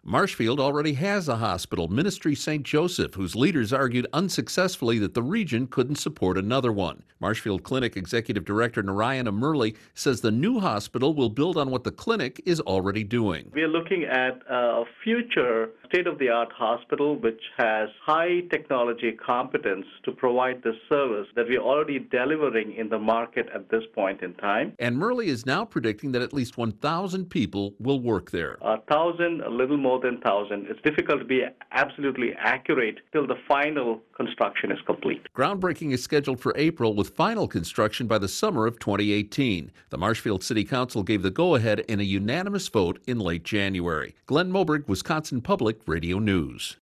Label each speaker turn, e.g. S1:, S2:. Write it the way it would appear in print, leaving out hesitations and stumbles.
S1: Marshfield already has a hospital, Ministry St. Joseph, whose leaders argued unsuccessfully that the region couldn't support another one. Marshfield Clinic Executive Director Narayana Murli says the new hospital will build on what the clinic is already doing.
S2: We are looking at a future state-of-the-art hospital which has high technology competence to provide the service that we are already delivering in the market at this point in time.
S1: And Murli is now predicting that at least 1,000 people will work there.
S2: 1,000, a little more than 1,000. It's difficult to be absolutely accurate till the final construction is complete.
S1: Groundbreaking is scheduled for April, with final construction by the summer of 2018. The Marshfield City Council gave the go-ahead in a unanimous vote in late January. Glenn Moberg, Wisconsin Public Radio News.